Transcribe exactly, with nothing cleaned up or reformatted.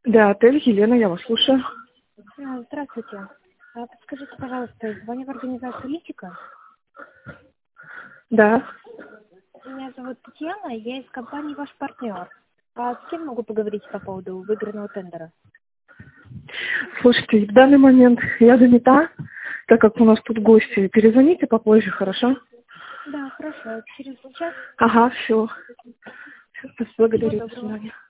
Да, отель Елена, я вас слушаю. А, Здравствуйте. А, Подскажите, пожалуйста, звоню в организацию Литика. Да. Меня зовут Татьяна, я из компании «Ваш партнер». А с кем могу поговорить по поводу выигранного тендера? Слушайте, в данный момент я занята, так как у нас тут гости. Перезвоните попозже, хорошо? Да, хорошо. Через час. Ага, все. Благодарю, Всего до доброго. свидания.